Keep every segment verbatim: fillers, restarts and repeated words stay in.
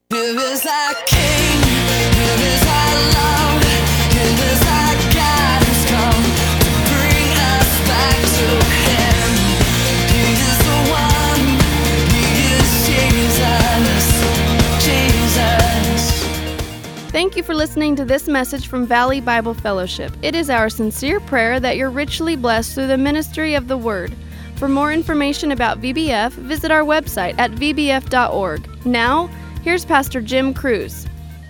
Give us our King, give us our love, give us our God who's come to bring us back to Him. He is the one, He is Jesus, Jesus. Thank you for listening to this message from Valley Bible Fellowship. It is our sincere prayer that you're richly blessed through the ministry of the Word. For more information about V B F, visit our website at v b f dot org. Now, here's Pastor Jim Cruz.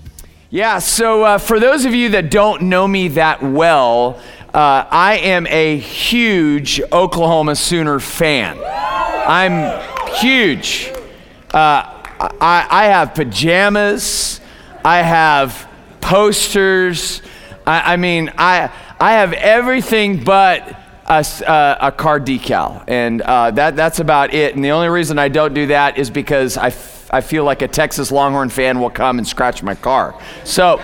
Yeah, so uh, for those of you that don't know me that well, uh, I am a huge Oklahoma Sooner fan. I'm huge. Uh, I, I have pajamas. I have posters. I, I mean, I I have everything but a, a, a car decal, and uh, that that's about it. And the only reason I don't do that is because I. I feel like a Texas Longhorn fan will come and scratch my car. So,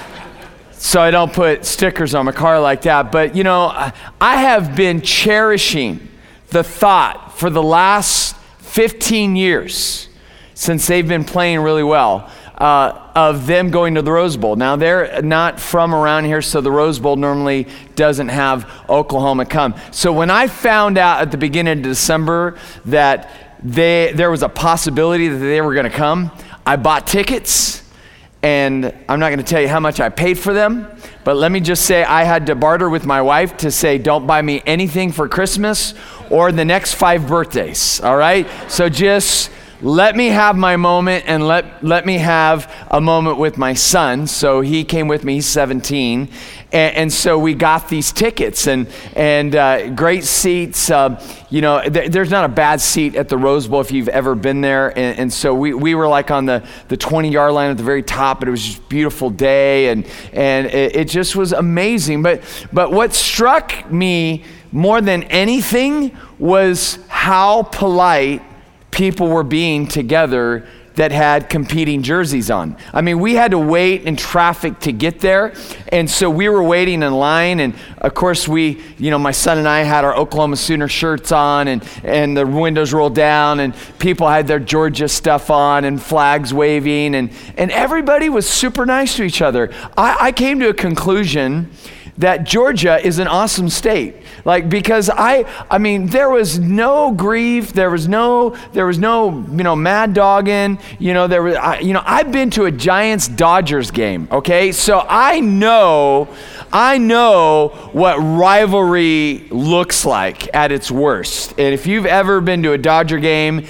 so I don't put stickers on my car like that. But, you know, I have been cherishing the thought for the last fifteen years since they've been playing really well uh, of them going to the Rose Bowl. Now, they're not from around here, so the Rose Bowl normally doesn't have Oklahoma come. So when I found out at the beginning of December that They, there was a possibility that they were going to come, I bought tickets, and I'm not going to tell you how much I paid for them, but let me just say I had to barter with my wife to say, don't buy me anything for Christmas or the next five birthdays, all right? So just let me have my moment, and let, let me have a moment with my son. So he came with me, he's seventeen, and, and so we got these tickets, and, and uh, great seats. Uh, you know, th- there's not a bad seat at the Rose Bowl if you've ever been there, and, and so we, we were like on the, the twenty-yard line at the very top, and it was just a beautiful day, and, and it, it just was amazing. But, but what struck me more than anything was how polite people were being together that had competing jerseys on. I mean, we had to wait in traffic to get there, and so we were waiting in line, and of course we, you know, my son and I had our Oklahoma Sooner shirts on, and, and the windows rolled down, and people had their Georgia stuff on, and flags waving, and, and everybody was super nice to each other. I, I came to a conclusion that Georgia is an awesome state. Like, because I, I mean, there was no grief, there was no, there was no, you know, mad dogging, you know, there was, I, you know, I've been to a Giants-Dodgers game, okay? So I know, I know what rivalry looks like at its worst. And if you've ever been to a Dodger game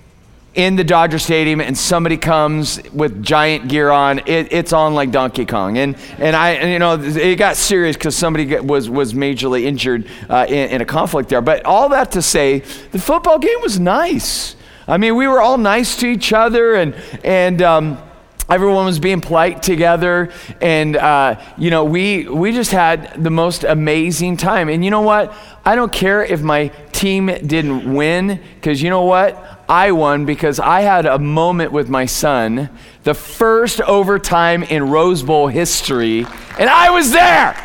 in the Dodger Stadium and somebody comes with giant gear on, it, it's on like Donkey Kong. And and I, and, you know, it got serious because somebody get, was was majorly injured uh, in, in a conflict there. But all that to say, the football game was nice. I mean, we were all nice to each other, and and um, everyone was being polite together, and uh, you know, we we just had the most amazing time. And you know what? I don't care if my team didn't win, because you know what? I won because I had a moment with my son, the first overtime in Rose Bowl history, and I was there.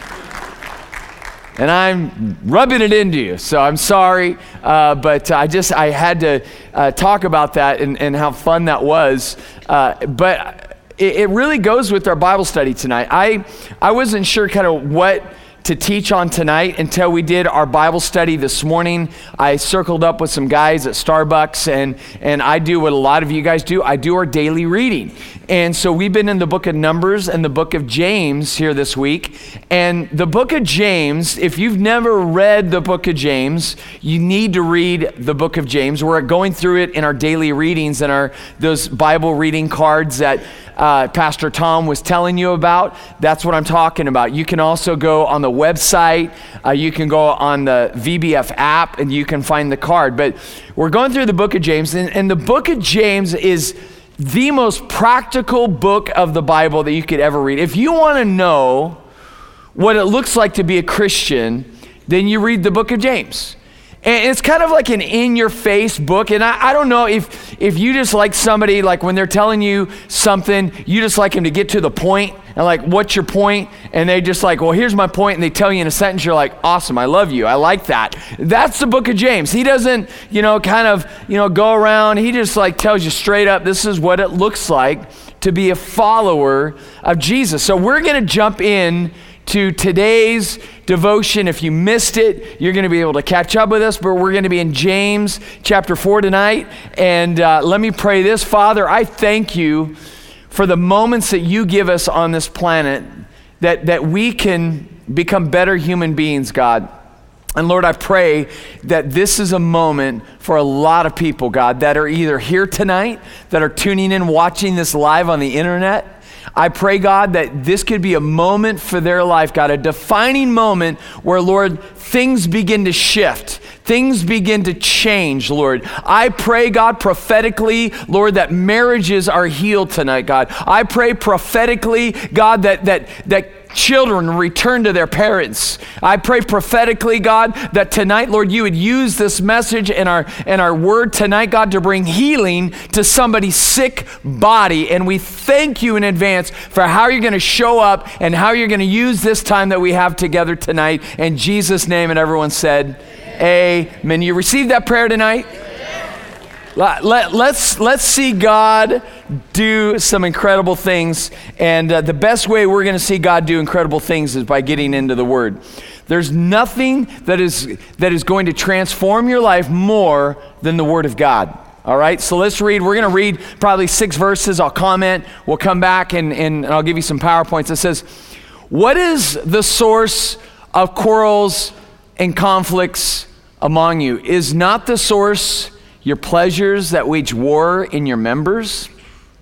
And I'm rubbing it into you, so I'm sorry, uh, but I just, I had to uh, talk about that and, and how fun that was. Uh, but it, it really goes with our Bible study tonight. I, I wasn't sure kind of what to teach on tonight until we did our Bible study this morning. I circled up with some guys at Starbucks, and and I do what a lot of you guys do. I do our daily reading. And so we've been in the book of Numbers and the book of James here this week. And the book of James, if you've never read the book of James, you need to read the book of James. We're going through it in our daily readings and our those Bible reading cards that Uh, Pastor Tom was telling you about. That's what I'm talking about. You can also go on the website. Uh, you can go on the V B F app, and you can find the card. But we're going through the book of James, and, and the book of James is the most practical book of the Bible that you could ever read. If you want to know what it looks like to be a Christian, then you read the book of James. And it's kind of like an in-your-face book. And I, I don't know if if you just like somebody, like when they're telling you something, you just like them to get to the point. And like, what's your point? And they just like, well, here's my point. And they tell you in a sentence, you're like, awesome, I love you. I like that. That's the book of James. He doesn't, you know, kind of, you know, go around. He just like tells you straight up, this is what it looks like to be a follower of Jesus. So we're going to jump in to today's devotion. If you missed it, you're going to be able to catch up with us, but we're going to be in James chapter four tonight. And uh, let me pray this. Father, I thank you for the moments that you give us on this planet, that, that we can become better human beings, God. And Lord, I pray that this is a moment for a lot of people, God, that are either here tonight, that are tuning in, watching this live on the internet. I pray, God, that this could be a moment for their life, God, a defining moment where, Lord, things begin to shift. Things begin to change, Lord. I pray, God, prophetically, Lord, that marriages are healed tonight, God. I pray prophetically, God, that that that children return to their parents. I pray prophetically, God, that tonight, Lord, you would use this message and our and our word tonight, God, to bring healing to somebody's sick body. And we thank you in advance for how you're going to show up and how you're going to use this time that we have together tonight. In Jesus' name, and everyone said, amen. You received that prayer tonight? Let, let, let's, let's see God do some incredible things. And uh, the best way we're going to see God do incredible things is by getting into the Word. There's nothing that is, that is going to transform your life more than the Word of God. All right, so let's read. We're going to read probably six verses. I'll comment. We'll come back and, and I'll give you some PowerPoints. It says, what is the source of quarrels and conflicts among you? Is not the source your pleasures that wage war in your members?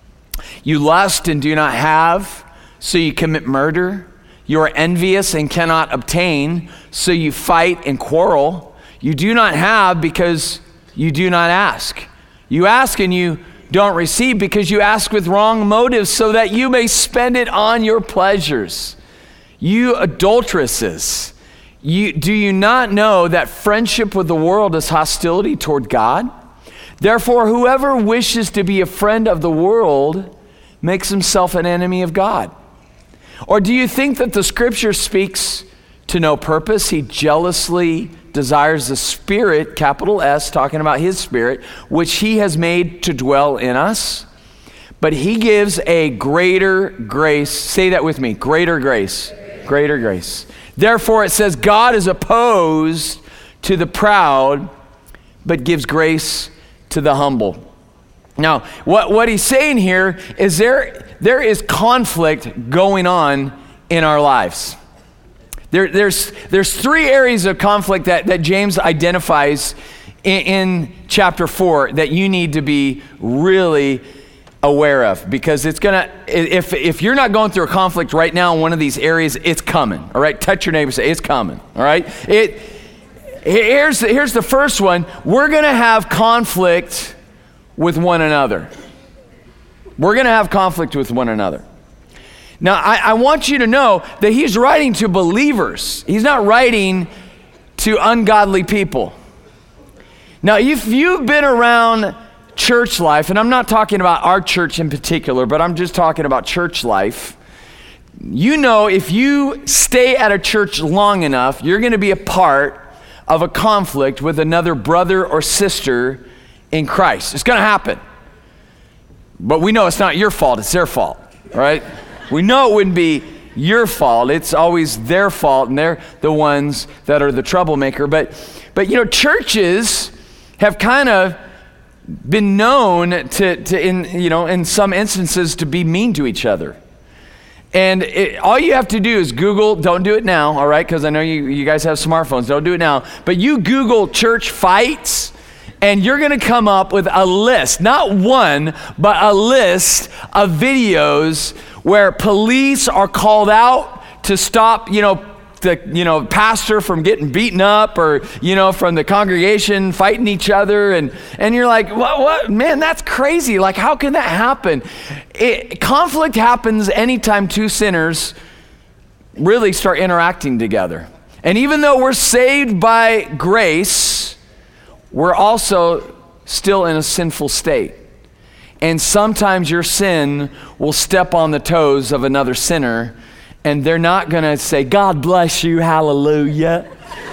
You lust and do not have, so you commit murder. You are envious and cannot obtain, so you fight and quarrel. You do not have because you do not ask. You ask and you don't receive because you ask with wrong motives, so that you may spend it on your pleasures. You adulteresses, you, do you not know that friendship with the world is hostility toward God? Therefore, whoever wishes to be a friend of the world makes himself an enemy of God. Or do you think that the scripture speaks to no purpose? He jealously desires the Spirit, capital S, talking about his Spirit, which he has made to dwell in us. But he gives a greater grace. Say that with me, greater grace, greater grace. Therefore, it says, God is opposed to the proud, but gives grace to the humble. Now, what, what he's saying here is there, there is conflict going on in our lives. There, there's, there's three areas of conflict that, that James identifies in, in chapter four that you need to be really aware of, because it's gonna, if, if you're not going through a conflict right now in one of these areas, it's coming, all right? Touch your neighbor, say, it's coming, all right? It, here's, the, here's the first one. We're gonna have conflict with one another. We're gonna have conflict with one another. Now, I, I want you to know that he's writing to believers. He's not writing to ungodly people. Now, if you've been around church life, and I'm not talking about our church in particular, but I'm just talking about church life, you know if you stay at a church long enough, you're going to be a part of a conflict with another brother or sister in Christ. It's going to happen. But we know it's not your fault, it's their fault, right? We know it wouldn't be your fault. It's always their fault, and they're the ones that are the troublemaker. But, but you know, churches have kind of been known to, to in you know, in some instances, to be mean to each other. And it, all you have to do is Google, don't do it now, all right, because I know you, you guys have smartphones, don't do it now, but you Google church fights, and you're going to come up with a list, not one, but a list of videos where police are called out to stop, you know, the you know pastor from getting beaten up, or you know from the congregation fighting each other, and and you're like, what what man, that's crazy. Like, how can that happen? It, conflict happens anytime two sinners really start interacting together. And even though we're saved by grace, we're also still in a sinful state. And sometimes your sin will step on the toes of another sinner, and they're not going to say, God bless you, hallelujah.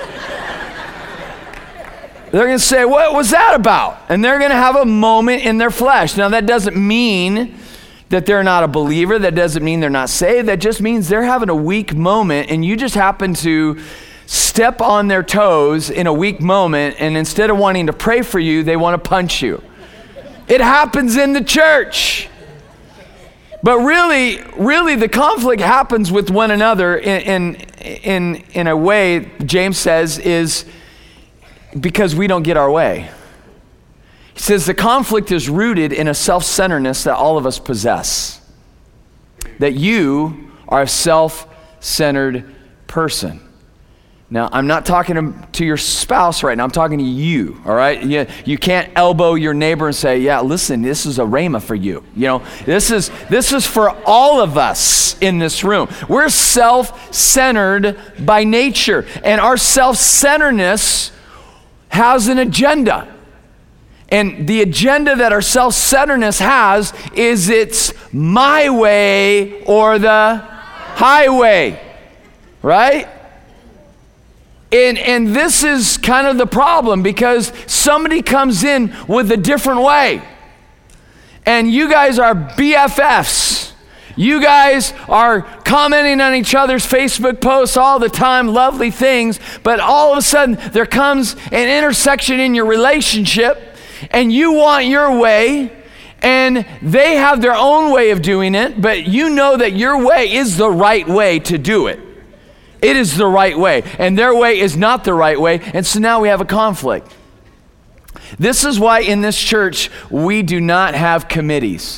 They're going to say, what was that about? And they're going to have a moment in their flesh. Now, that doesn't mean that they're not a believer. That doesn't mean they're not saved. That just means they're having a weak moment, and you just happen to step on their toes in a weak moment, and instead of wanting to pray for you, they want to punch you. It happens in the church. But really, really the conflict happens with one another in, in, in, in a way, James says, is because we don't get our way. He says the conflict is rooted in a self-centeredness that all of us possess. That you are a self-centered person. Now, I'm not talking to, to your spouse right now. I'm talking to you, all right? You, you can't elbow your neighbor and say, yeah, listen, this is a rhema for you. You know, this is, this is for all of us in this room. We're self-centered by nature, and our self-centeredness has an agenda. And the agenda that our self-centeredness has is it's my way or the highway, right? And, and this is kind of the problem, because somebody comes in with a different way. And you guys are B F Fs. You guys are commenting on each other's Facebook posts all the time, lovely things, but all of a sudden there comes an intersection in your relationship, and you want your way, and they have their own way of doing it, but you know that your way is the right way to do it. It is the right way, and their way is not the right way, and so now we have a conflict. This is why in this church we do not have committees.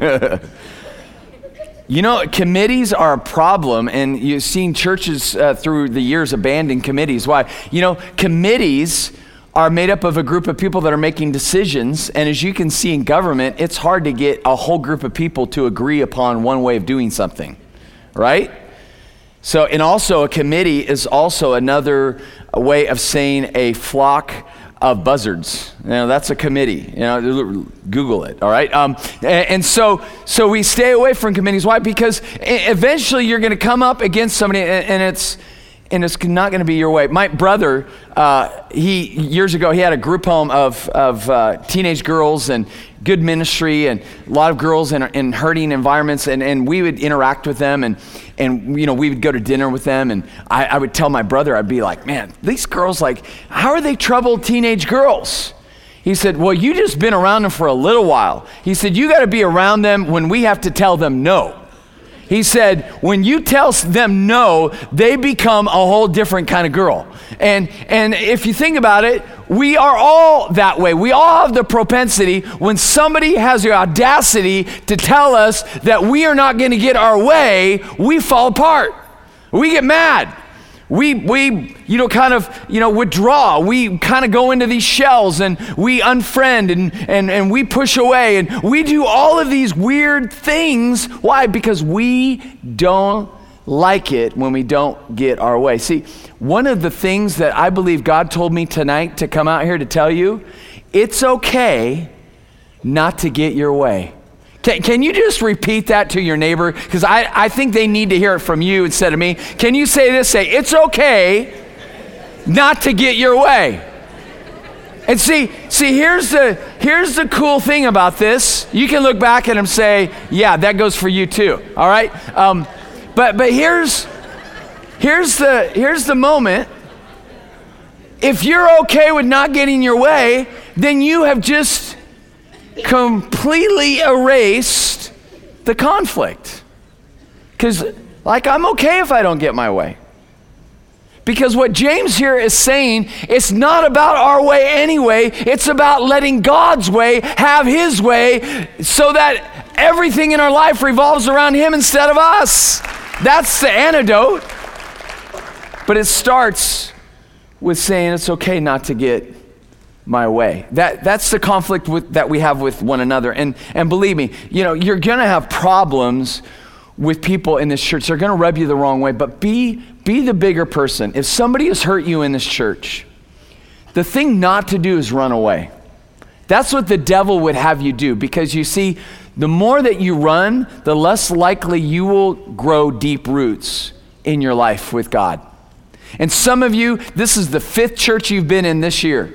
You know, committees are a problem, and you've seen churches uh, through the years abandon committees. Why? You know, committees are made up of a group of people that are making decisions, and as you can see in government, it's hard to get a whole group of people to agree upon one way of doing something, right? So, and also a committee is also another way of saying a flock of buzzards. You know, that's a committee. You know, Google it, all right? Um, and, and so, so we stay away from committees. Why? Because eventually you're going to come up against somebody, and, and it's and it's not going to be your way. My brother, uh, he years ago, he had a group home of of uh, teenage girls and good ministry, and a lot of girls in, in hurting environments, and, and we would interact with them, and and you know, we would go to dinner with them, and I, I would tell my brother, I'd be like, man, these girls, like, how are they troubled teenage girls? He said, well, you just been around them for a little while. He said, you got to be around them when we have to tell them no. He said, when you tell them no, they become a whole different kind of girl. And and if you think about it, we are all that way. We all have the propensity when somebody has the audacity to tell us that we are not going to get our way, we fall apart. We get mad. We, we, you know, kind of, you know, withdraw. We kind of go into these shells, and we unfriend, and, and, and we push away, and we do all of these weird things. Why? Because we don't like it when we don't get our way. See, one of the things that I believe God told me tonight to come out here to tell you, it's okay not to get your way. Can, can you just repeat that to your neighbor? Because I, I think they need to hear it from you instead of me. Can you say this? Say, it's okay not to get your way. And see, see, here's the here's the cool thing about this. You can look back at them and say, yeah, that goes for you too. All right? Um, but but here's here's the here's the moment. If you're okay with not getting your way, then you have just completely erased the conflict. Because, like, I'm okay if I don't get my way. Because what James here is saying, it's not about our way anyway, it's about letting God's way have his way so that everything in our life revolves around him instead of us. That's the antidote. But it starts with saying it's okay not to get my way. That that's the conflict with, that we have with one another. And and believe me, you know, you're gonna have problems with people in this church. They're gonna rub you the wrong way, but be be the bigger person. If somebody has hurt you in this church, The thing not to do is run away. That's what the devil would have you do, because you see, the more that you run, the less likely you will grow deep roots in your life with God. And some of you, this is the fifth church you've been in this year.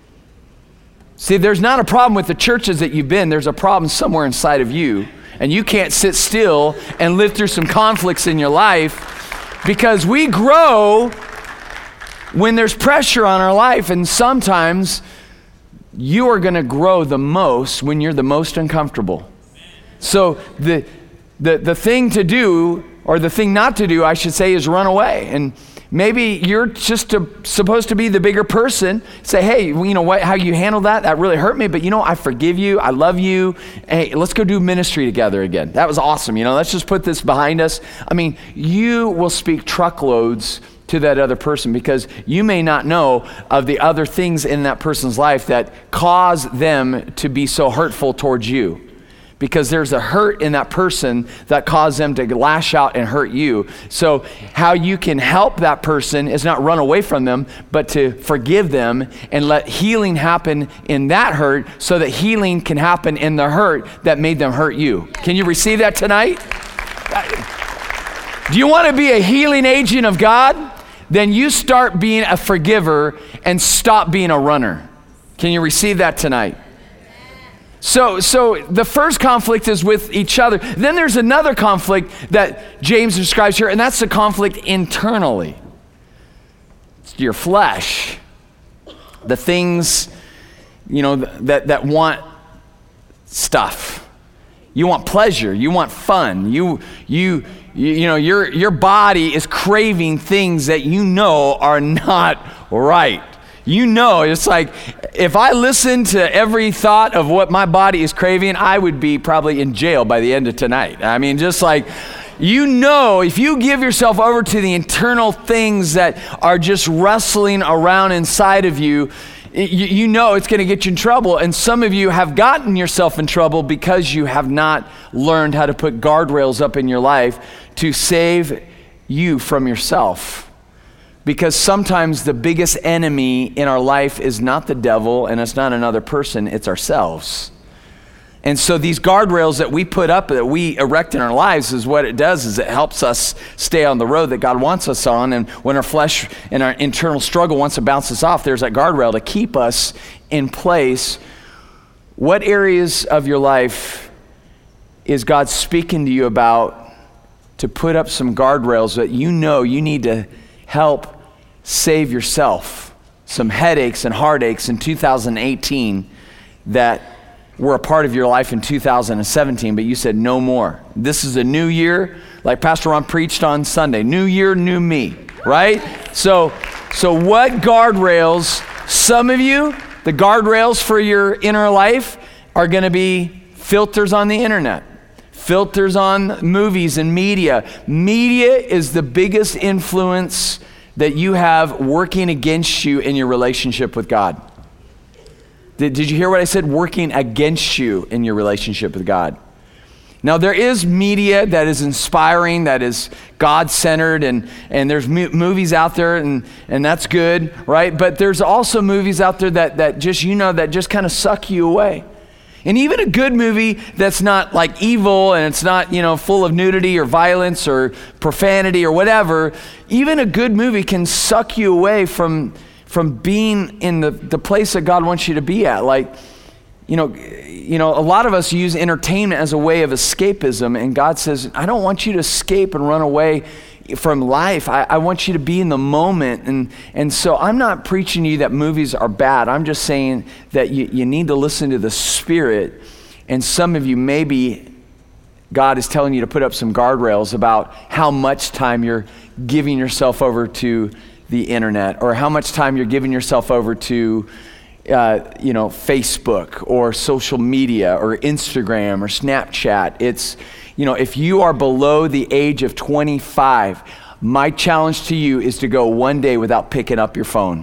See, there's not a problem with the churches that you've been. There's a problem somewhere inside of you. And you can't sit still and live through some conflicts in your life, because we grow when there's pressure on our life. And sometimes you are going to grow the most when you're the most uncomfortable. So the, the, the thing to do, or the thing not to do, I should say, is run away. And maybe you're just to, supposed to be the bigger person. Say, hey, you know what, how you handle that, that really hurt me, but you know, I forgive you, I love you. Hey, let's go do ministry together again. That was awesome. You know, let's just put this behind us. I mean, you will speak truckloads to that other person, because you may not know of the other things in that person's life that cause them to be so hurtful towards you. Because there's a hurt in that person that caused them to lash out and hurt you. So how you can help that person is not run away from them, but to forgive them and let healing happen in that hurt, so that healing can happen in the hurt that made them hurt you. Can you receive that tonight? Do you want to be a healing agent of God? Then you start being a forgiver and stop being a runner. Can you receive that tonight? So, so the first conflict is with each other. Then there's another conflict that James describes here, and that's the conflict internally. It's your flesh. The things, you know, that, that want stuff. You want pleasure. You want fun. You, you, you, you know, your, your body is craving things that you know are not right. You know, it's like, if I listened to every thought of what my body is craving, I would be probably in jail by the end of tonight. I mean, just like, you know, if you give yourself over to the internal things that are just wrestling around inside of you, you, you know it's going to get you in trouble. And some of you have gotten yourself in trouble because you have not learned how to put guardrails up in your life to save you from yourself. Because sometimes the biggest enemy in our life is not the devil, and it's not another person, it's ourselves. And so these guardrails that we put up, that we erect in our lives, is what it does, is it helps us stay on the road that God wants us on. And when our flesh and our internal struggle wants to bounce us off, there's that guardrail to keep us in place. What areas of your life is God speaking to you about to put up some guardrails that you know you need to help save yourself some headaches and heartaches in two thousand eighteen that were a part of your life in two thousand seventeen, but you said no more. This is a new year, like Pastor Ron preached on Sunday. New year, new me, right? So, so what guardrails, some of you, the guardrails for your inner life are gonna be filters on the internet. Filters on movies and media. Media is the biggest influence that you have working against you in your relationship with God. Did, did you hear what I said? Working against you in your relationship with God. Now, there is media that is inspiring, that is God-centered, and, and there's mo- movies out there, and, and that's good, right? But there's also movies out there that, that just, you know, that just kind of suck you away. And even a good movie that's not like evil, and it's not, you know, full of nudity or violence or profanity or whatever, even a good movie can suck you away from, from being in the, the place that God wants you to be at. Like, you know, you know, a lot of us use entertainment as a way of escapism, and God says, I don't want you to escape and run away from life. I, I want you to be in the moment. And, and so I'm not preaching to you that movies are bad. I'm just saying that you, you need to listen to the Spirit. And some of you, maybe God is telling you to put up some guardrails about how much time you're giving yourself over to the internet, or how much time you're giving yourself over to uh, you know, Facebook or social media or Instagram or Snapchat. It's, you know, if you are below the age of twenty-five, my challenge to you is to go one day without picking up your phone.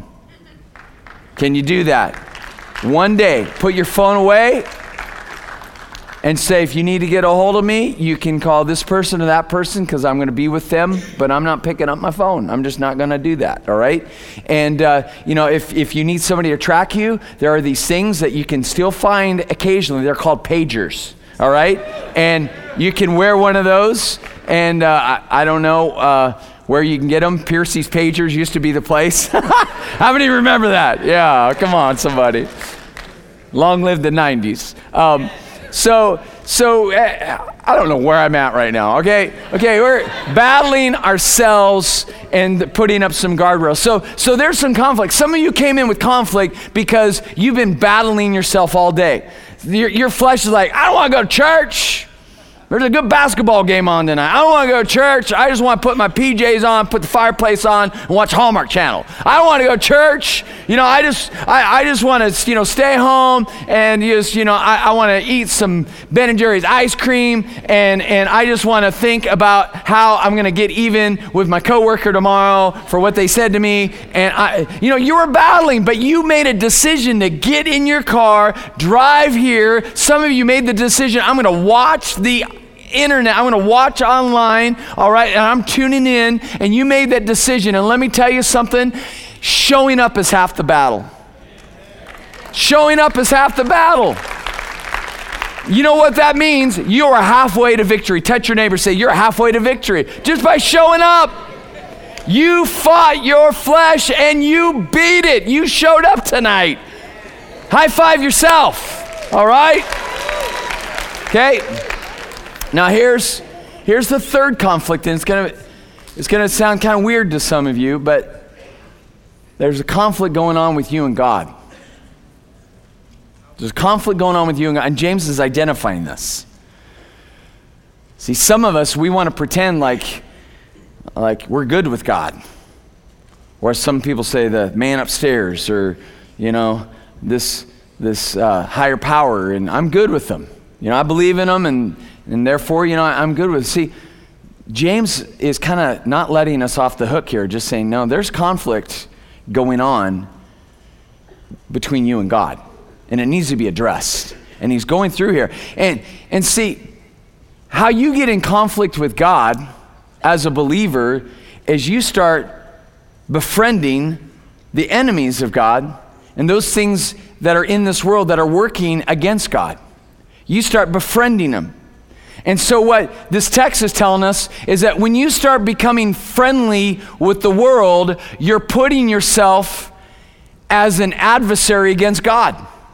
Can you do that? One day, put your phone away and say, if you need to get a hold of me, you can call this person or that person because I'm going to be with them, but I'm not picking up my phone. I'm just not going to do that, all right? And, uh, you know, if, if you need somebody to track you, there are these things that you can still find occasionally. They're called pagers, all right? And you can wear one of those, and uh, I, I don't know uh, where you can get them. Piercy's Pagers used to be the place. How many remember that? Yeah, come on, somebody. Long live the nineties. Um, So, so uh, I don't know where I'm at right now, okay? Okay, we're battling ourselves and putting up some guardrails. So, so there's some conflict. Some of you came in with conflict because you've been battling yourself all day. Your, your flesh is like, I don't want to go to church. There's a good basketball game on tonight. I don't want to go to church. I just want to put my P Js on, put the fireplace on, and watch Hallmark Channel. I don't want to go to church. You know, I just I, I just want to, you know, stay home and just, you know, I, I want to eat some Ben and Jerry's ice cream, and, and I just want to think about how I'm going to get even with my coworker tomorrow for what they said to me. And, I, you know, you were battling, but you made a decision to get in your car, drive here. Some of you made the decision, I'm going to watch the internet, I'm going to watch online, all right, and I'm tuning in, and you made that decision. And let me tell you something, showing up is half the battle. Showing up is half the battle. You know what that means? You are halfway to victory. Touch your neighbor, say, you're halfway to victory. Just by showing up. You fought your flesh and you beat it. You showed up tonight. High five yourself, all right? Okay. Now here's here's the third conflict, and it's gonna it's gonna sound kind of weird to some of you, but there's a conflict going on with you and God. There's a conflict going on with you and God, and James is identifying this. See, some of us, we want to pretend like like we're good with God, or some people say the man upstairs, or you know this this uh, higher power, and I'm good with them. You know, I believe in them, and And therefore, you know, I'm good with it. See, James is kind of not letting us off the hook here, just saying, no, there's conflict going on between you and God, and it needs to be addressed. And he's going through here. And, and see, how you get in conflict with God as a believer is you start befriending the enemies of God and those things that are in this world that are working against God. You start befriending them. And so what this text is telling us is that when you start becoming friendly with the world, you're putting yourself as an adversary against God.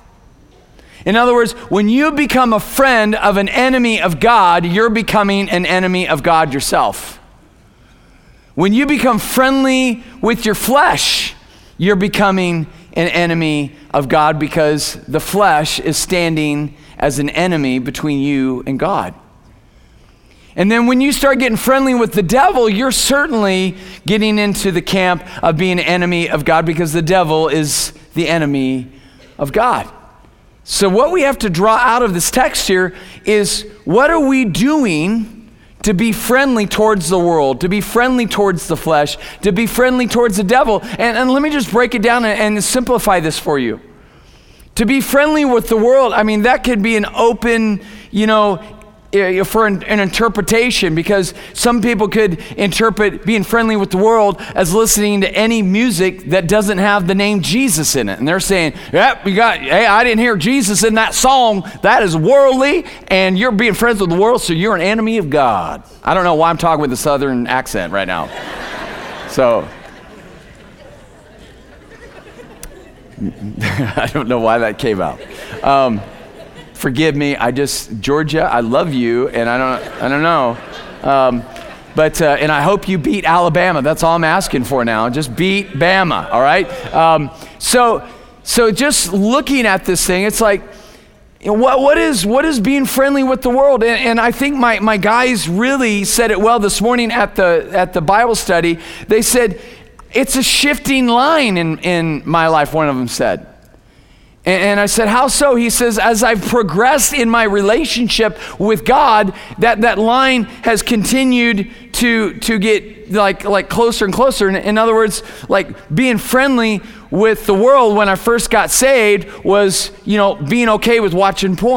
In other words, when you become a friend of an enemy of God, you're becoming an enemy of God yourself. When you become friendly with your flesh, you're becoming an enemy of God because the flesh is standing as an enemy between you and God. And then when you start getting friendly with the devil, you're certainly getting into the camp of being an enemy of God because the devil is the enemy of God. So what we have to draw out of this text here is, what are we doing to be friendly towards the world, to be friendly towards the flesh, to be friendly towards the devil? And, and let me just break it down and, and simplify this for you. To be friendly with the world, I mean, that could be an open, you know, for an, an interpretation, because some people could interpret being friendly with the world as listening to any music that doesn't have the name Jesus in it. And they're saying, yep, you got, hey, I didn't hear Jesus in that song. That is worldly, and you're being friends with the world, so you're an enemy of God. I don't know why I'm talking with a southern accent right now. So, I don't know why that came out. Um, Forgive me, I just, Georgia, I love you, and I don't I don't know. Um, but, uh, and I hope you beat Alabama. That's all I'm asking for now. Just beat Bama, all right? Um, so, so just looking at this thing, it's like, you know, what, what is what is being friendly with the world? And, and I think my, my guys really said it well this morning at the at the Bible study. They said, it's a shifting line in, in my life, one of them said. And I said, how so? He says, as I've progressed in my relationship with God, that, that line has continued to to get like like closer and closer. In, in other words, like being friendly with the world when I first got saved was, you know, being okay with watching porn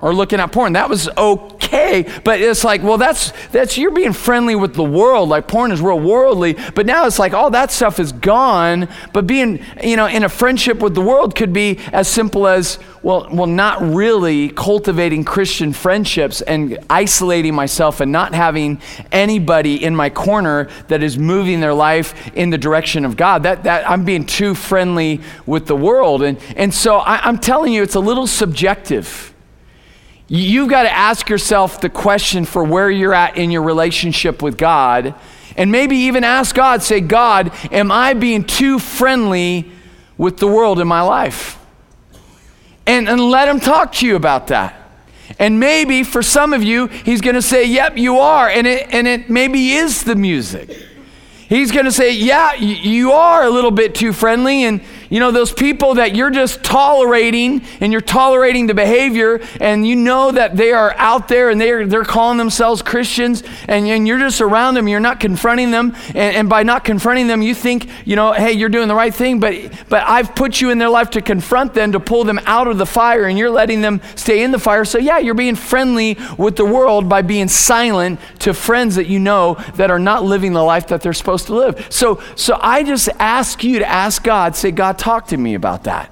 or looking at porn. That was okay, but it's like, well, that's that's you're being friendly with the world. Like porn is real worldly, but now it's like all that stuff is gone. But being, you know, in a friendship with the world could be as simple as, well, well, not really cultivating Christian friendships and isolating myself and not having anybody in my corner that is moving their life in the direction of God. That that I'm being too friendly with the world, and and so I, I'm telling you, it's a little subjective. You've got to ask yourself the question for where you're at in your relationship with God, and maybe even ask God, say, God, am I being too friendly with the world in my life? And, and let him talk to you about that. And maybe for some of you, he's going to say, yep, you are, and it, and it maybe is the music. He's going to say, yeah, you are a little bit too friendly, and you know, those people that you're just tolerating, and you're tolerating the behavior, and you know that they are out there and they're they're calling themselves Christians, and, and you're just around them, you're not confronting them, and, and by not confronting them, you think, you know, hey, you're doing the right thing, but but I've put you in their life to confront them, to pull them out of the fire, and you're letting them stay in the fire. So yeah, you're being friendly with the world by being silent to friends that you know that are not living the life that they're supposed to live. So so I just ask you to ask God, say, God, talk to me about that.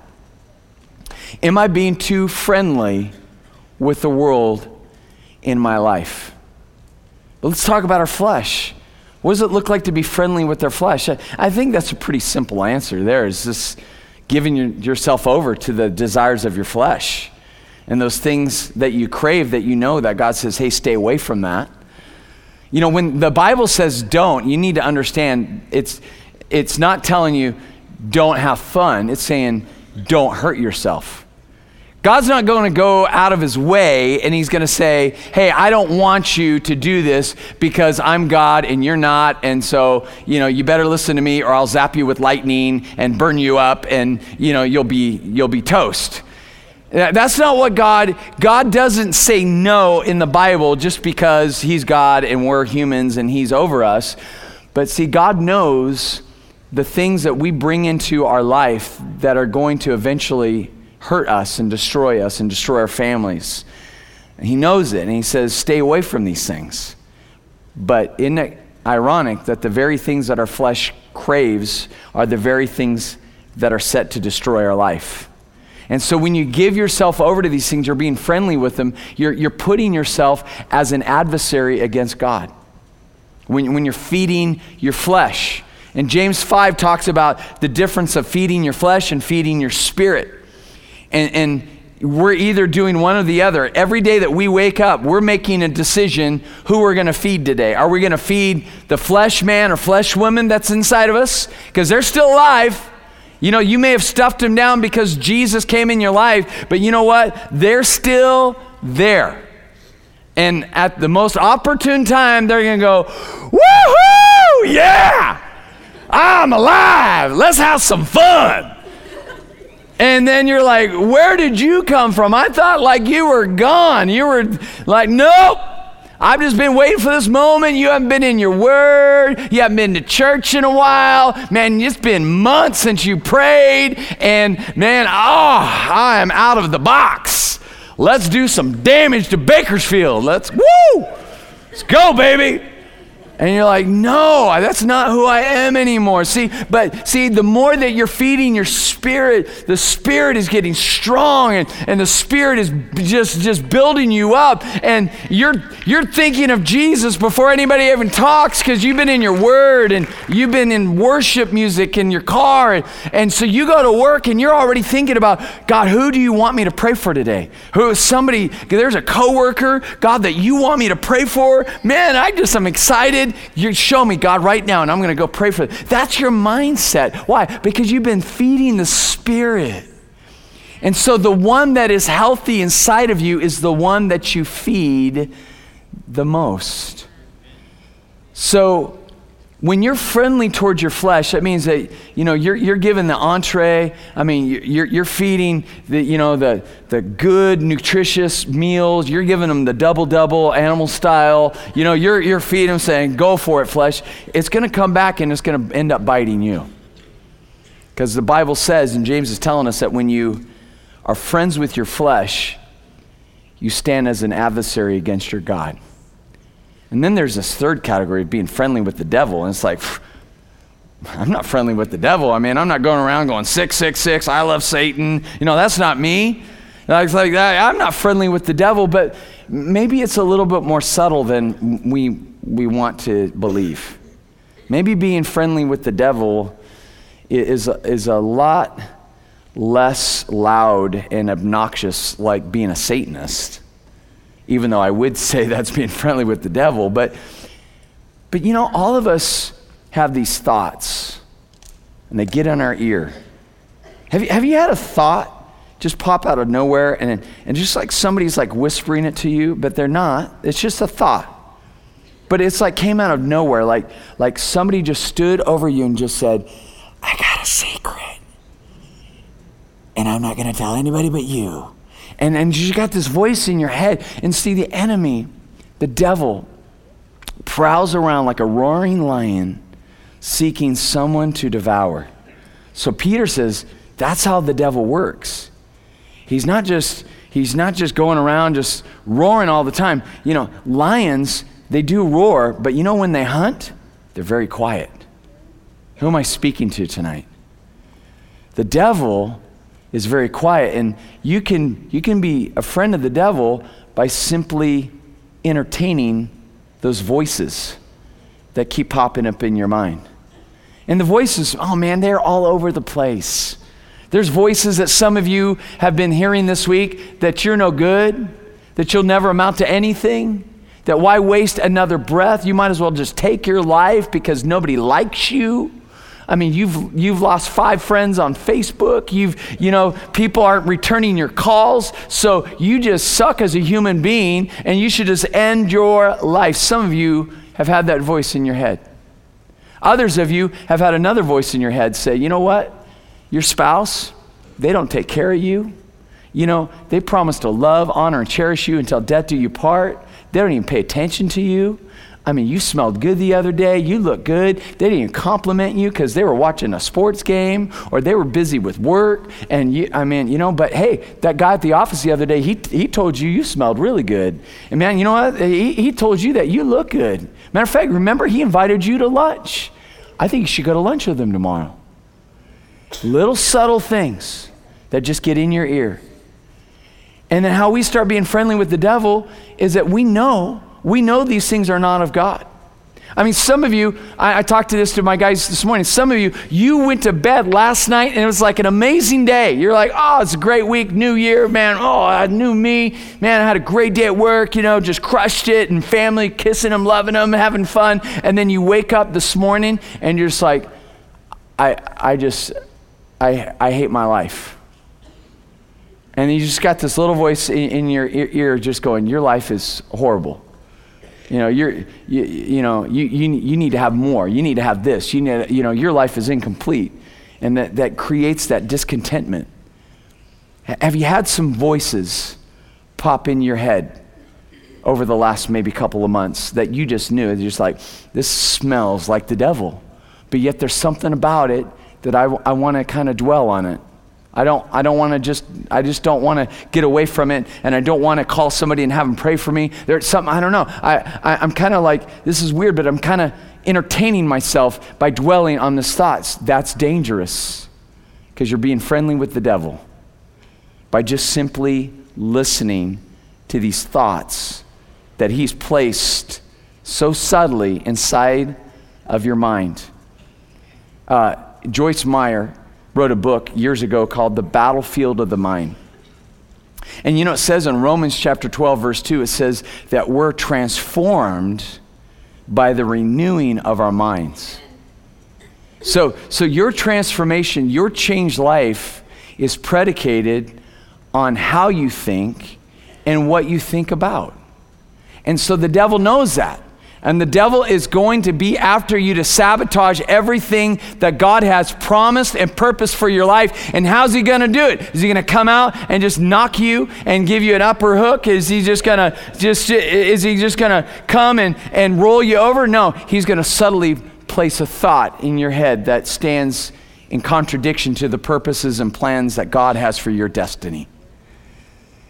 Am I being too friendly with the world in my life? But let's talk about our flesh. What does it look like to be friendly with our flesh? I, I think that's a pretty simple answer there. Is just giving your, yourself over to the desires of your flesh and those things that you crave, that you know that God says, hey, stay away from that. You know, when the Bible says don't, you need to understand it's it's not telling you don't have fun. It's saying don't hurt yourself. God's not going to go out of his way and he's going to say, hey, I don't want you to do this because I'm God and you're not, and so, you know, you better listen to me or I'll zap you with lightning and burn you up, and, you know, you'll be you'll be toast. That's not what God, God doesn't say no in the Bible just because he's God and we're humans and he's over us. But see, God knows the things that we bring into our life that are going to eventually hurt us and destroy us and destroy our families. And he knows it, and he says, stay away from these things. But isn't it ironic that the very things that our flesh craves are the very things that are set to destroy our life? And so when you give yourself over to these things, you're being friendly with them, you're, you're putting yourself as an adversary against God. When, when you're feeding your flesh. And James five talks about the difference of feeding your flesh and feeding your spirit. And, and we're either doing one or the other. Every day that we wake up, we're making a decision who we're going to feed today. Are we going to feed the flesh man or flesh woman that's inside of us? Because they're still alive. You know, you may have stuffed them down because Jesus came in your life, but you know what? They're still there. And at the most opportune time, they're going to go, woohoo, yeah, I'm alive. Let's have some fun. And then you're like, where did you come from? I thought like you were gone. You were like, nope. I've just been waiting for this moment. You haven't been in your word. You haven't been to church in a while. Man, it's been months since you prayed. And man, oh, I am out of the box. Let's do some damage to Bakersfield. Let's, woo! Let's go, baby. And you're like, no, that's not who I am anymore. See, but see, the more that you're feeding your spirit, the spirit is getting strong, and, and the spirit is just, just building you up. And you're you're thinking of Jesus before anybody even talks, because you've been in your word and you've been in worship music in your car. And, and so you go to work and you're already thinking about, God, who do you want me to pray for today? Who is somebody, there's a coworker, God, that you want me to pray for? Man, I just am excited. You show me, God, right now, and I'm going to go pray for it. That's your mindset. Why? Because you've been feeding the Spirit. And so the one that is healthy inside of you is the one that you feed the most. So when you're friendly towards your flesh, that means that, you know, you're you're giving the entree. I mean, you're you're feeding the, you know, the the good, nutritious meals. You're giving them the double double animal style. You know, you're you're feeding them, saying, "Go for it, flesh." It's going to come back and it's going to end up biting you. Because the Bible says, and James is telling us, that when you are friends with your flesh, you stand as an adversary against your God. And then there's this third category of being friendly with the devil. And it's like, I'm not friendly with the devil. I mean, I'm not going around going, six, six, six, I love Satan. You know, that's not me. It's like, I'm not friendly with the devil, but maybe it's a little bit more subtle than we, we want to believe. Maybe being friendly with the devil is, is a lot less loud and obnoxious like being a Satanist, even though I would say that's being friendly with the devil. But, but you know, all of us have these thoughts, and they get in our ear. Have you, have you had a thought just pop out of nowhere, and, and just like somebody's like whispering it to you, but they're not? It's just a thought. But it's like came out of nowhere, like, like somebody just stood over you and just said, I got a secret. And I'm not going to tell anybody but you. And and you got this voice in your head. And see, the enemy, the devil, prowls around like a roaring lion, seeking someone to devour. So Peter says, that's how the devil works. He's not just, he's not just going around just roaring all the time. You know, lions, they do roar, but you know when they hunt, they're very quiet. Who am I speaking to tonight? The devil is very quiet, and you can you can be a friend of the devil by simply entertaining those voices that keep popping up in your mind. And the voices, oh man, they're all over the place. There's voices that some of you have been hearing this week that you're no good, that you'll never amount to anything, that why waste another breath? You might as well just take your life because nobody likes you. I mean, you've you've lost five friends on Facebook. You've, you know, people aren't returning your calls. So you just suck as a human being and you should just end your life. Some of you have had that voice in your head. Others of you have had another voice in your head say, you know what? Your spouse, they don't take care of you. You know, they promise to love, honor, and cherish you until death do you part. They don't even pay attention to you. I mean, you smelled good the other day. You look good. They didn't even compliment you because they were watching a sports game or they were busy with work. And you, I mean, you know, but hey, that guy at the office the other day, he he told you you smelled really good. And man, you know what? He, he told you that you look good. Matter of fact, remember, he invited you to lunch. I think you should go to lunch with him tomorrow. Little subtle things that just get in your ear. And then how we start being friendly with the devil is that we know We know these things are not of God. I mean, some of you, I, I talked to this to my guys this morning, some of you, you went to bed last night and it was like an amazing day. You're like, oh, it's a great week, new year, man. Oh, I knew me. Man, I had a great day at work, you know, just crushed it, and family, kissing them, loving them, having fun. And then you wake up this morning and you're just like, I I just, I I hate my life. And you just got this little voice in, in your ear, ear just going, your life is horrible. You know, you're, you, you know, you, you, you need to have more. You need to have this. You need, you know, your life is incomplete. And that, that creates that discontentment. Have you had some voices pop in your head over the last maybe couple of months that you just knew? You're just like, this smells like the devil. But yet there's something about it that I, I want to kind of dwell on it. I don't I don't want to just, I just don't want to get away from it, and I don't want to call somebody and have them pray for me. There's something, I don't know. I, I, I'm kind of like, this is weird, but I'm kind of entertaining myself by dwelling on these thoughts. That's dangerous because you're being friendly with the devil by just simply listening to these thoughts that he's placed so subtly inside of your mind. Uh, Joyce Meyer wrote a book years ago called The Battlefield of the Mind. And you know, it says in Romans chapter twelve, verse two, it says that we're transformed by the renewing of our minds. So, so your transformation, your changed life is predicated on how you think and what you think about. And so the devil knows that. And the devil is going to be after you to sabotage everything that God has promised and purposed for your life. And how's he going to do it? Is he going to come out and just knock you and give you an upper hook? Is he just going to just is he just going to come and, and roll you over? No, he's going to subtly place a thought in your head that stands in contradiction to the purposes and plans that God has for your destiny.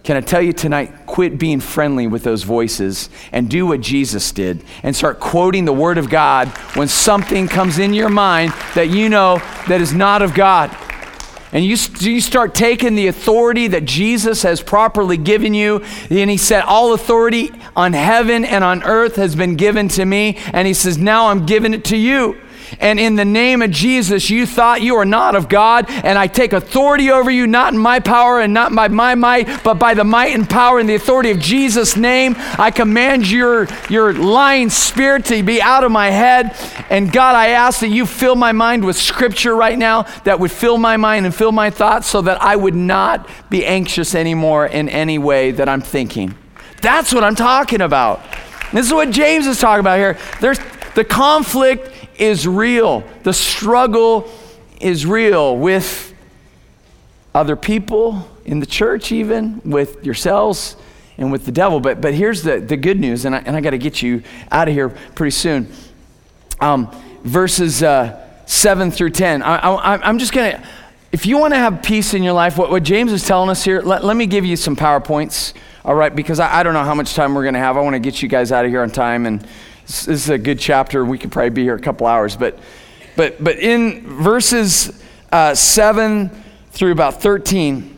Can I tell you tonight, quit being friendly with those voices and do what Jesus did and start quoting the Word of God when something comes in your mind that you know that is not of God. And you, you start taking the authority that Jesus has properly given you. And he said, all authority on heaven and on earth has been given to me. And he says, now I'm giving it to you. And in the name of Jesus, you thought you are not of God, and I take authority over you, not in my power and not by my might, but by the might and power and the authority of Jesus' name. I command your, your lying spirit to be out of my head. And God, I ask that you fill my mind with scripture right now that would fill my mind and fill my thoughts so that I would not be anxious anymore in any way that I'm thinking. That's what I'm talking about. This is what James is talking about here. There's the conflict is real. The struggle is real with other people in the church, even with yourselves and with the devil. But but here's the, the good news, and I, and I got to get you out of here pretty soon. Um, verses uh, seven through ten. I, I, I'm just going to, if you want to have peace in your life, what, what James is telling us here, let, let me give you some PowerPoints, all right? Because I, I don't know how much time we're going to have. I want to get you guys out of here on time, and this is a good chapter. We could probably be here a couple hours, but but but in verses uh, seven through about thirteen,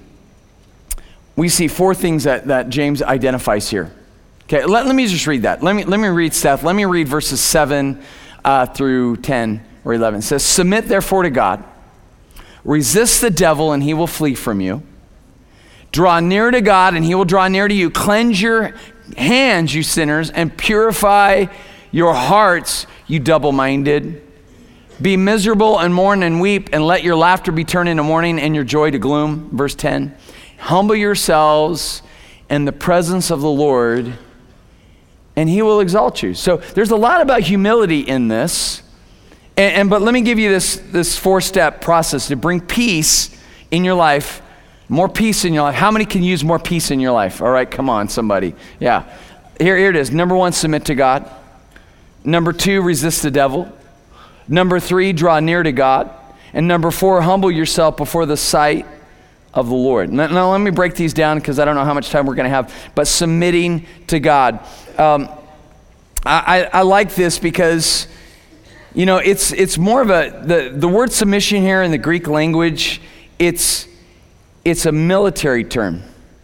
we see four things that, that James identifies here. Okay, let, let me just read that. Let me let me read Seth. Let me read verses seven uh, through ten or eleven. It says, "Submit therefore to God, resist the devil, and he will flee from you. Draw near to God, and he will draw near to you. Cleanse your hands, you sinners, and purify your hearts, you double-minded. Be miserable and mourn and weep, and let your laughter be turned into mourning and your joy to gloom." Verse ten, "Humble yourselves in the presence of the Lord, and he will exalt you." So there's a lot about humility in this. And, and but let me give you this, this four-step process to bring peace in your life, more peace in your life. How many can use more peace in your life? All right, come on, somebody. Yeah. Here, here it is. Number one, submit to God. Number two, resist the devil. Number three, draw near to God. And number four, humble yourself before the sight of the Lord. Now, now let me break these down because I don't know how much time we're going to have. But submitting to God. Um, I, I, I like this because, you know, it's it's more of a, the, the word submission here in the Greek language, it's it's a military term.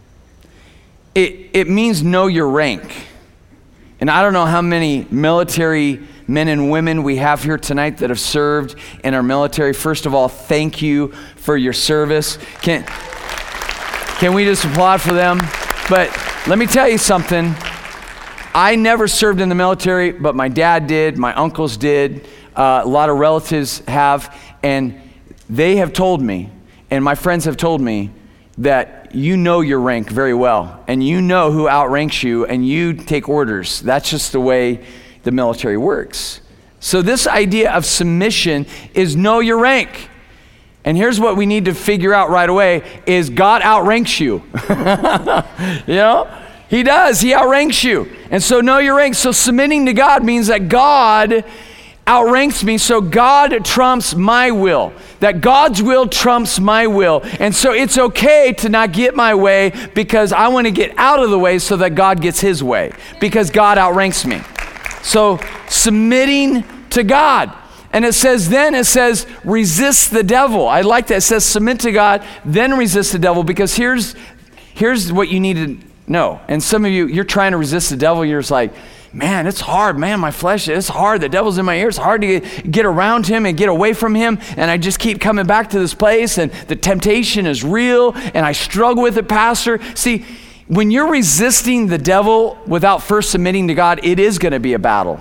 It it means know your rank. And I don't know how many military men and women we have here tonight that have served in our military. First of all, thank you for your service. Can, can we just applaud for them? But let me tell you something. I never served in the military, but my dad did, my uncles did, uh, a lot of relatives have, and they have told me, and my friends have told me, that you know your rank very well, and you know who outranks you, and you take orders. That's just the way the military works. So this idea of submission is know your rank. And here's what we need to figure out right away is God outranks you. You know? He does. He outranks you. And so know your rank. So submitting to God means that God outranks me, so God trumps my will. That God's will trumps my will. And so it's okay to not get my way because I want to get out of the way so that God gets his way. Because God outranks me. So submitting to God. And it says then, it says resist the devil. I like that. It says submit to God, then resist the devil, because here's, here's what you need to know. And some of you, you're trying to resist the devil, you're just like, man, it's hard, man, my flesh, it's hard. The devil's in my ear. It's hard to get, get around him and get away from him. And I just keep coming back to this place, and the temptation is real, and I struggle with it, Pastor. See, when you're resisting the devil without first submitting to God, it is going to be a battle.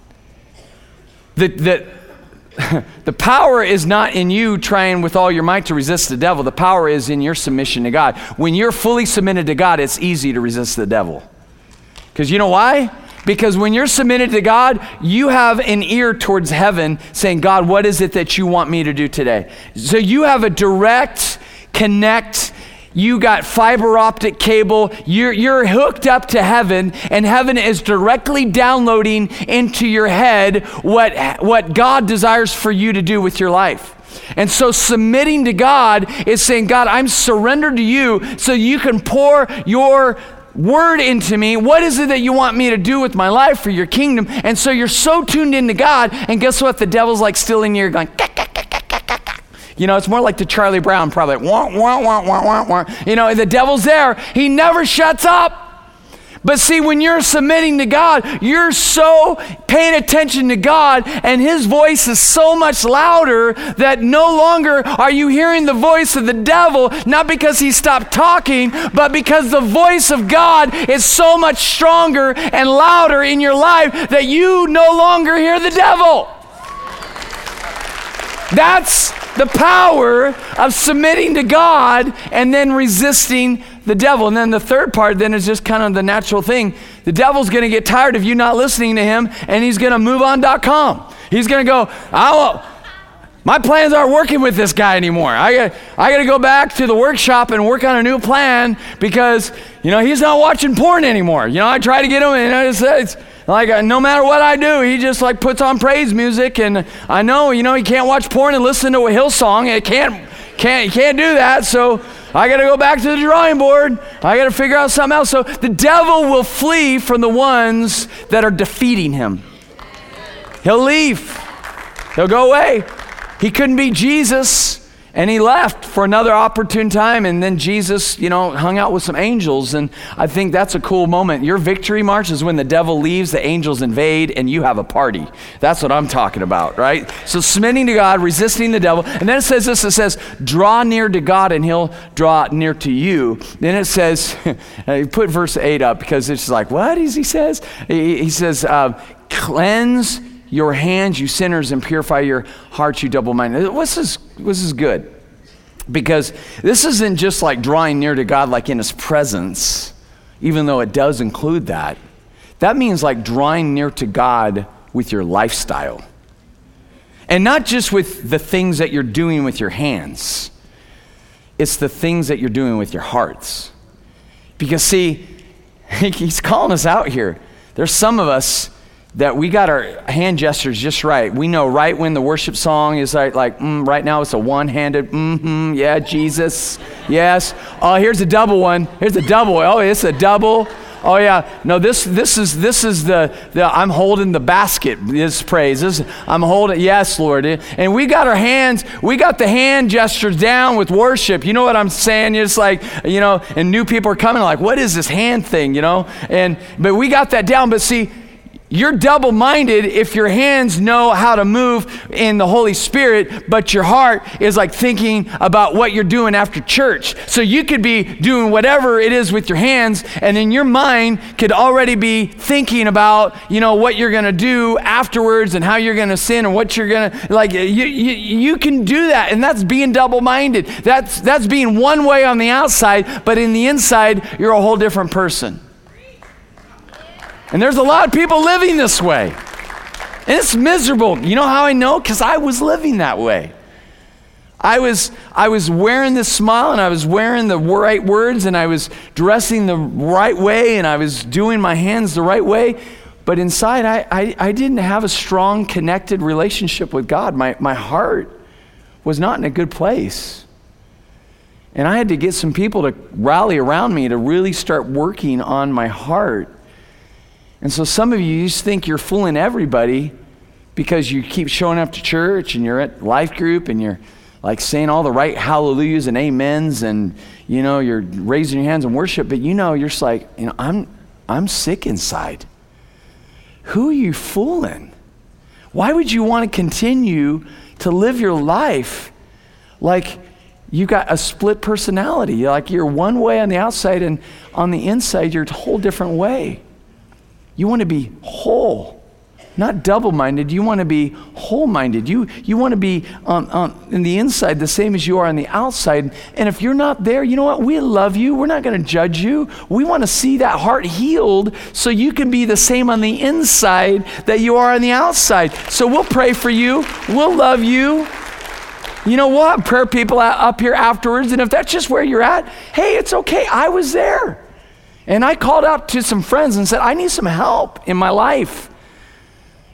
The, the, the power is not in you trying with all your might to resist the devil. The power is in your submission to God. When you're fully submitted to God, it's easy to resist the devil. Because you know why? Because when you're submitted to God, you have an ear towards heaven saying, God, what is it that you want me to do today? So you have a direct connect. You got fiber optic cable. You're, you're hooked up to heaven, and heaven is directly downloading into your head what, what God desires for you to do with your life. And so submitting to God is saying, God, I'm surrendered to you so you can pour your word into me. What is it that you want me to do with my life for your kingdom? And so you're so tuned into God, and guess what? The devil's like still in your ear going, kah, kah, kah, kah, kah, kah, kah. You know, it's more like the Charlie Brown, probably, wah, wah, wah, wah, wah, wah. You know, the devil's there. He never shuts up. But see, when you're submitting to God, you're so paying attention to God, and his voice is so much louder that no longer are you hearing the voice of the devil, not because he stopped talking, but because the voice of God is so much stronger and louder in your life that you no longer hear the devil. That's the power of submitting to God and then resisting the devil. And then the third part then is just kind of the natural thing. The devil's going to get tired of you not listening to him, and he's going to move on dot com. He's going to go, I won't, my plans aren't working with this guy anymore. I got, I got to go back to the workshop and work on a new plan because, you know, he's not watching porn anymore. You know, I try to get him, and it's, it's like uh, no matter what I do, he just like puts on praise music, and I know, you know, he can't watch porn and listen to a Hillsong. It can't, can't, he can't do that. So I got to go back to the drawing board. I got to figure out something else. So the devil will flee from the ones that are defeating him. He'll leave. He'll go away. He couldn't be Jesus, and he left for another opportune time, and then Jesus, you know, hung out with some angels, and I think that's a cool moment. Your victory march is when the devil leaves, the angels invade, and you have a party. That's what I'm talking about, right? So submitting to God, resisting the devil, and then it says this, it says, draw near to God, and he'll draw near to you. Then it says, put verse eight up, because it's like, what is he says? He, he says, uh, cleanse your hands, you sinners, and purify your hearts, you double-minded. This is, this is good, because this isn't just like drawing near to God like in his presence, even though it does include that. That means like drawing near to God with your lifestyle. And not just with the things that you're doing with your hands. It's the things that you're doing with your hearts. Because see, he's calling us out here. There's some of us that we got our hand gestures just right. We know right when the worship song is like, like mm, right now it's a one-handed, mm-hmm, yeah, Jesus, yes. Oh, here's a double one. Here's a double. Oh, it's a double. Oh yeah, no, this this is this is the, the I'm holding the basket, this praise. This, I'm holding, yes, Lord. And we got our hands, we got the hand gestures down with worship. You know what I'm saying? It's like, you know, and new people are coming like, what is this hand thing, you know? And but we got that down, but see, you're double-minded if your hands know how to move in the Holy Spirit, but your heart is like thinking about what you're doing after church. So you could be doing whatever it is with your hands, and then your mind could already be thinking about, you know, what you're going to do afterwards and how you're going to sin and what you're going to, like, you, you, you can do that, and that's being double-minded. That's, that's being one way on the outside, but in the inside, you're a whole different person. And there's a lot of people living this way. And it's miserable. You know how I know? Because I was living that way. I was I was wearing this smile, and I was wearing the right words, and I was dressing the right way, and I was doing my hands the right way. But inside, I, I, I didn't have a strong, connected relationship with God. My, my heart was not in a good place. And I had to get some people to rally around me to really start working on my heart. And so some of you just think you're fooling everybody because you keep showing up to church and you're at life group and you're like saying all the right hallelujahs and amens and, you know, you're raising your hands in worship, but you know, you're just like, you know, I'm, I'm sick inside. Who are you fooling? Why would you want to continue to live your life like you got a split personality? Like you're one way on the outside and on the inside, you're a whole different way. You want to be whole, not double-minded. You want to be whole-minded. You you want to be on, on in the inside the same as you are on the outside. And if you're not there, you know what? We love you. We're not going to judge you. We want to see that heart healed so you can be the same on the inside that you are on the outside. So we'll pray for you. We'll love you. You know what? Prayer people up here afterwards. And if that's just where you're at, hey, it's okay. I was there. And I called out to some friends and said, I need some help in my life.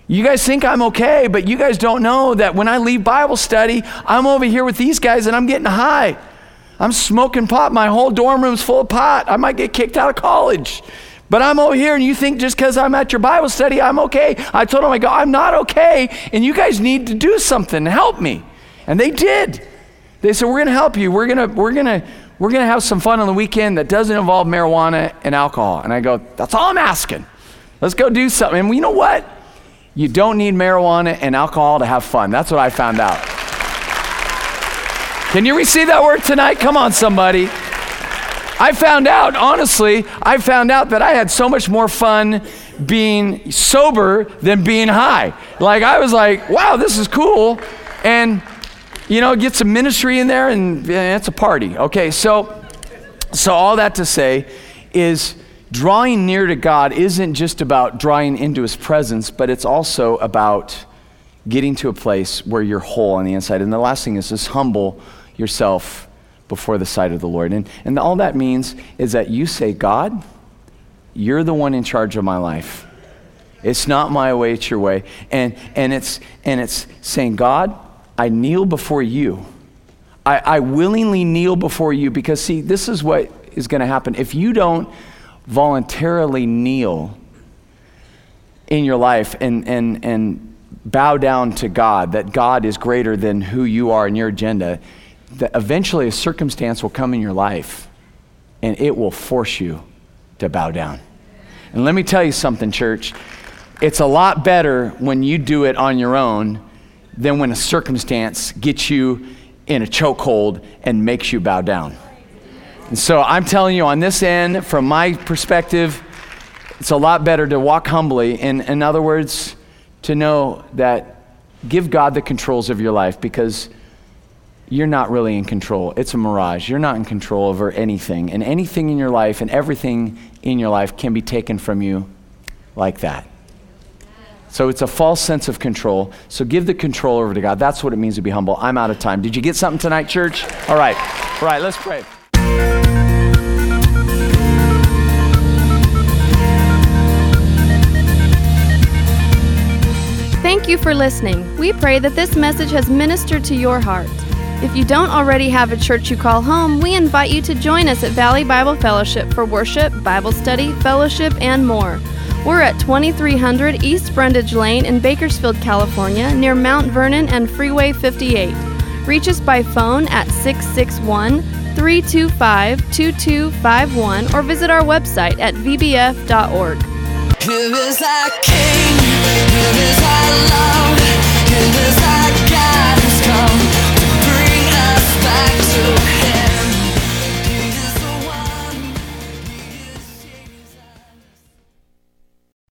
You guys think I'm okay, but you guys don't know that when I leave Bible study, I'm over here with these guys and I'm getting high. I'm smoking pot. My whole dorm room's full of pot. I might get kicked out of college. But I'm over here and you think just because I'm at your Bible study, I'm okay. I told them, I go, I'm not okay, and you guys need to do something to help me. And they did. They said, we're going to help you. We're going to, we're going to, we're going to have some fun on the weekend that doesn't involve marijuana and alcohol. And I go, that's all I'm asking. Let's go do something. And you know what? You don't need marijuana and alcohol to have fun. That's what I found out. Can you receive that word tonight? Come on, somebody. I found out, honestly, I found out that I had so much more fun being sober than being high. Like, I was like, wow, this is cool. And, you know, get some ministry in there and yeah, it's a party. Okay, so, so all that to say is, drawing near to God isn't just about drawing into his presence, but it's also about getting to a place where you're whole on the inside. And the last thing is just humble yourself before the sight of the Lord. And, and all that means is that you say, God, you're the one in charge of my life. It's not my way, it's your way. And, and, it's, and it's saying, God, I kneel before you. I, I willingly kneel before you because, see, this is what is going to happen. If you don't voluntarily kneel in your life and, and, and bow down to God, that God is greater than who you are in your agenda, that eventually a circumstance will come in your life and it will force you to bow down. And let me tell you something, church. It's a lot better when you do it on your own than when a circumstance gets you in a chokehold and makes you bow down. And so I'm telling you, on this end, from my perspective, it's a lot better to walk humbly. In, in other words, to know that give God the controls of your life, because you're not really in control. It's a mirage. You're not in control over anything. And anything in your life and everything in your life can be taken from you like that. So it's a false sense of control. So give the control over to God. That's what it means to be humble. I'm out of time. Did you get something tonight, church? All right. All right, let's pray. Thank you for listening. We pray that this message has ministered to your heart. If you don't already have a church you call home, we invite you to join us at Valley Bible Fellowship for worship, Bible study, fellowship, and more. We're at twenty-three hundred East Brundage Lane in Bakersfield, California, near Mount Vernon and Freeway fifty-eight. Reach us by phone at six six one, three two five, two two five one or visit our website at v b f dot org. Here is our King, here is our love, here is